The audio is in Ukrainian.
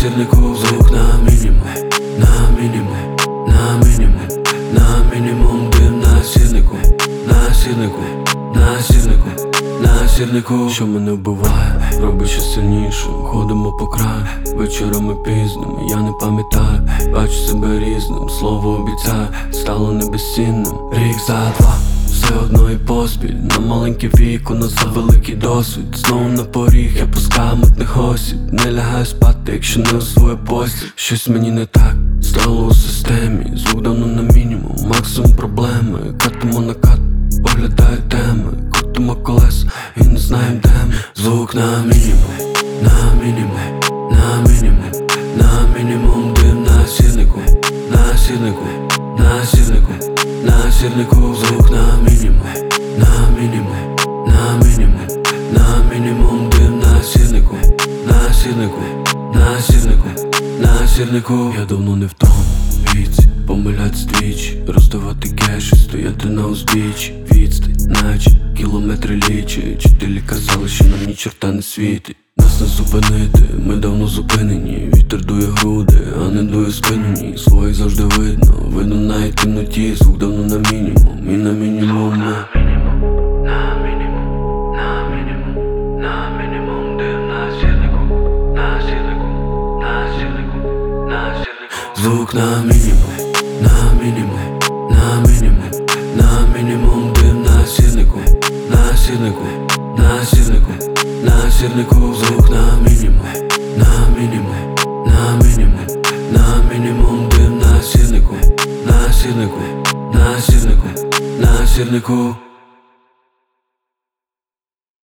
сірнику. Звук на мінімум, на мінімум, на мінімум, на мінімум. Дим на сірнику, на сірнику, на сірнику, на сірнику. Що мене вбиває, робить ще сильнішим. Ходимо по краю, вечорами пізними. Я не пам'ятаю, бачу себе різним. Слово обіцяю, стало небезцінним. Рік за два, все одно і поспіль. На маленьке віко, на завеликий досвід. Знову на поріг, я пускаю мутних осіб. Не лягаю спати, якщо не освою постіль. Щось мені не так стало у системі. Звук давно на мінімум, максимум проблеми. Катимо на кат, оглядають теми. Крутимо колеса і не знаєм де ми. Звук на мінімум, на мінімум, на мінімум, на мінімум. Дим на сірнику, на сірнику, на сірнику, на сірнику. Звук на мінімум, на мінімум, на мінімум, на мінімум. Дим на сірнику, на сірнику, на сірнику, на сірнику. Я давно не в тому віці, помилять двічі, роздавати кеш і стояти на узбіччі. Відстань, наче кілометри лічать. Вчителі казали, що нам ні чорта не світить. Нас не зупинити, ми давно зупинені. Вітер дує груди, а не дує спину ні. Своїх завжди видно, видно навіть в темноті. Звук давно на мінімум, і на мінімум ми. На мінімум, на мінімум, на мінімум. Дим на сірнику, на сірнику, на сірнику, на сірнику. Звук на мінімум, на мінімум, на мінімум, на мінімум. Дим на сірнику, на сірнику, на сірнику, на сірнику. Звук на мінімум, на мінімум, на мінімум, на мінімум. Дим на сірнику, на сірнику, на сірнику, на сірнику.